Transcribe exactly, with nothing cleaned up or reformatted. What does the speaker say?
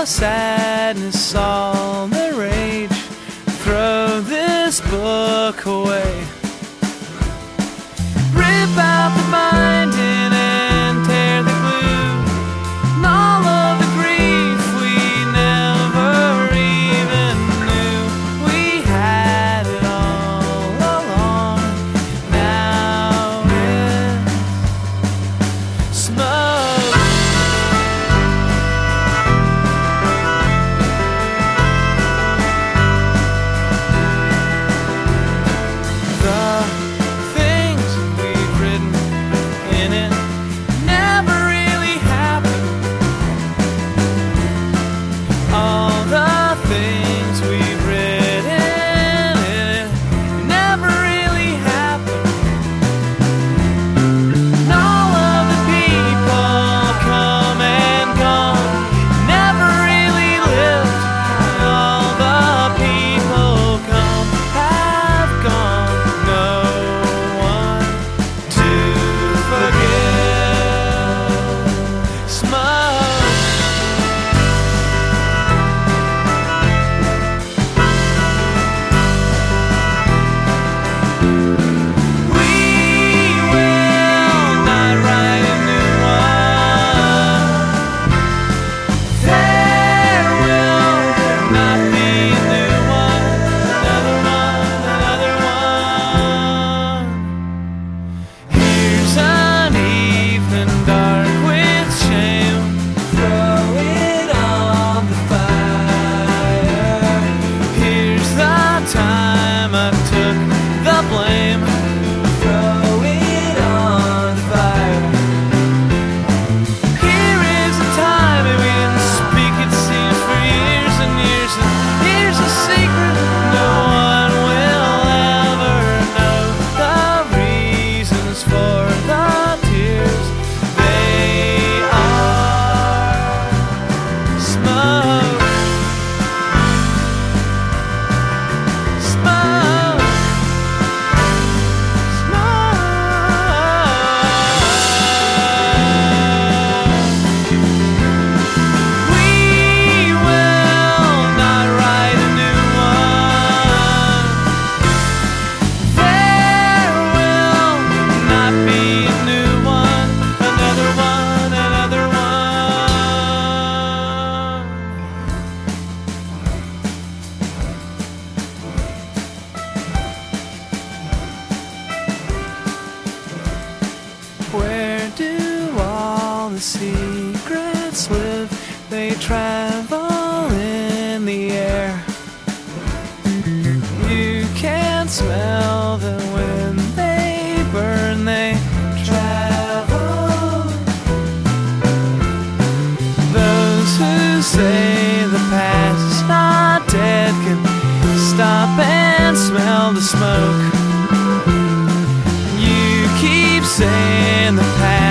the sadness, all the rage. Throw this book away. Rip out the binding and tear the glue, and all of the grief we never even knew. We had it all along. Now it's smoke. The things we've written in it never really happened. All the things we've written in it never really happened. And all of the people come and gone never really lived. And all the people come have gone. No one to forgive. Smoke. We will not write a new one. There will not be a new one. Another one, another one. Here's an evening dark with shame. Throw it on the fire. Here's the time I took the blame. Throw it on the fire. Here is a time and we didn't speak, it seems, for years and years. And here's a secret no one will ever know. The reasons for the tears, they are smoke. Smoke. We will not write a new one. There will not be a new one. Another one, another one. Where do all the secrets live? They travel in the air. You can't smell them when they burn, they travel. Those who say the past is not dead can stop and smell the smoke. You keep saying the past